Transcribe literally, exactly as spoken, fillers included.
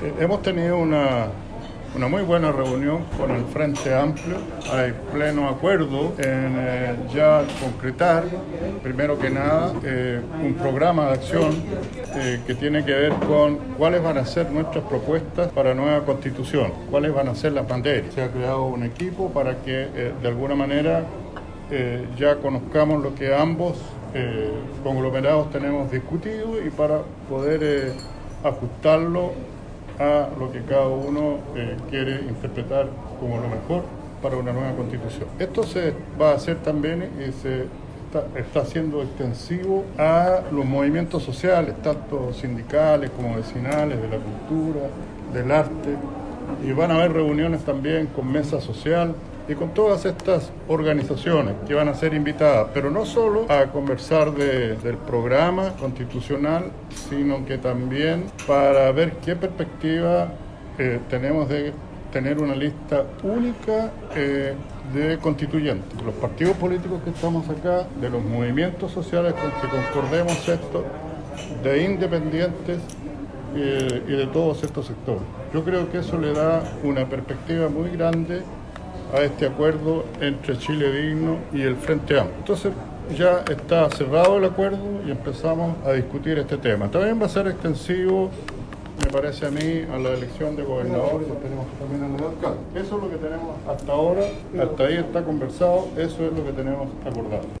Eh, hemos tenido una, una muy buena reunión con el Frente Amplio. Hay pleno acuerdo en eh, ya concretar, primero que nada, eh, un programa de acción eh, que tiene que ver con cuáles van a ser nuestras propuestas para la nueva Constitución, cuáles van a ser las materias. Se ha creado un equipo para que, eh, de alguna manera, eh, ya conozcamos lo que ambos eh, conglomerados tenemos discutido y para poder eh, ajustarlo a lo que cada uno eh, quiere interpretar como lo mejor para una nueva Constitución. Esto se va a hacer también y se está, está siendo extensivo a los movimientos sociales, tanto sindicales como vecinales, de la cultura, del arte, y van a haber reuniones también con mesa social y con todas estas organizaciones que van a ser invitadas, pero no solo a conversar de, del programa constitucional, sino que también para ver qué perspectiva eh, tenemos de tener una lista única eh, de constituyentes. Los partidos políticos que estamos acá, de los movimientos sociales con que concordemos esto, de independientes eh, y de todos estos sectores. Yo creo que eso le da una perspectiva muy grande a este acuerdo entre Chile Digno y el Frente Amplio. Entonces ya está cerrado el acuerdo y empezamos a discutir este tema. También va a ser extensivo, me parece a mí, a la elección de gobernadores, tenemos también a la de alcalde. Eso es lo que tenemos hasta ahora, hasta ahí está conversado, eso es lo que tenemos acordado.